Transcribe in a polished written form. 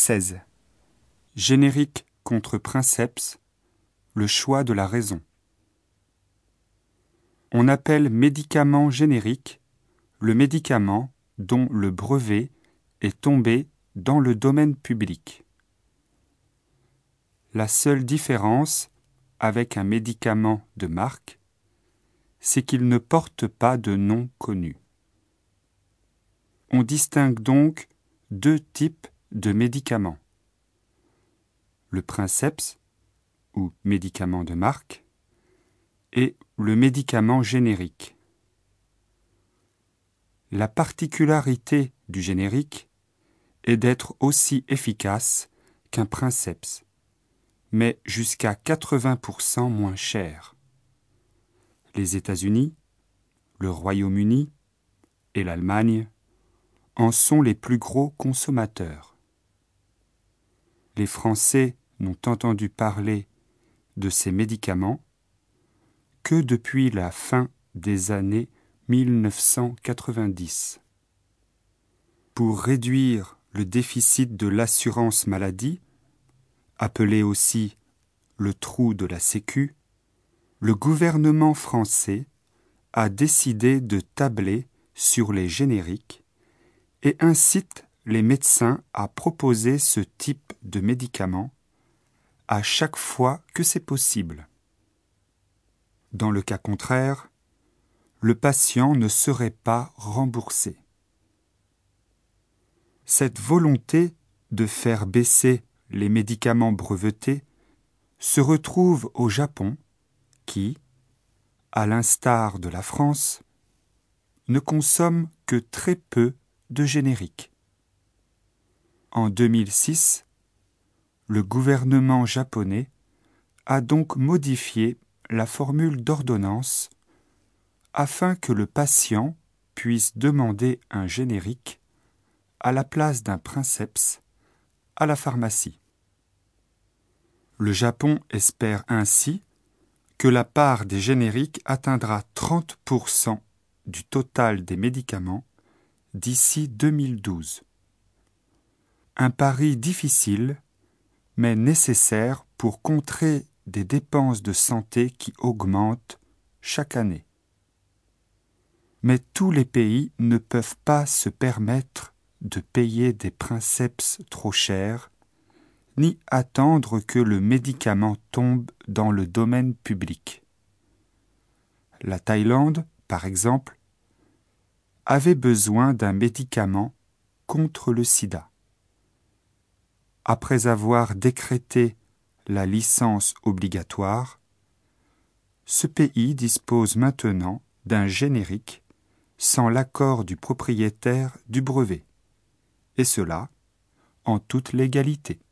16. Générique contre princeps, le choix de la raison. On appelle médicament générique le médicament dont le brevet est tombé dans le domaine public. La seule différence avec un médicament de marque, c'est qu'il ne porte pas de nom connu. On distingue donc deux types de médicaments. Le princeps, ou médicament de marque, et le médicament générique. La particularité du générique est d'être aussi efficace qu'un princeps, mais jusqu'à 80% moins cher. Les États-Unis, le Royaume-Uni et l'Allemagne en sont les plus gros consommateurs. Les Français n'ont entendu parler de ces médicaments que depuis la fin des années 1990. Pour réduire le déficit de l'assurance maladie, appelé aussi le trou de la Sécu, le gouvernement français a décidé de tabler sur les génériques et incite les médecins à proposer ce type de médicament à chaque fois que c'est possible. Dans le cas contraire, le patient ne serait pas remboursé. Cette volonté de faire baisser les médicaments brevetés se retrouve au Japon qui, à l'instar de la France, ne consomme que très peu de génériques. En 2006, le gouvernement japonais a donc modifié la formule d'ordonnance afin que le patient puisse demander un générique à la place d'un princeps à la pharmacie. Le Japon espère ainsi que la part des génériques atteindra 30% du total des médicaments d'ici 2012. Un pari difficile, mais nécessaire pour contrer des dépenses de santé qui augmentent chaque année. Mais tous les pays ne peuvent pas se permettre de payer des princeps trop chers, ni attendre que le médicament tombe dans le domaine public. La Thaïlande, par exemple, avait besoin d'un médicament contre le sida. Après avoir décrété la licence obligatoire, ce pays dispose maintenant d'un générique sans l'accord du propriétaire du brevet, et cela en toute légalité.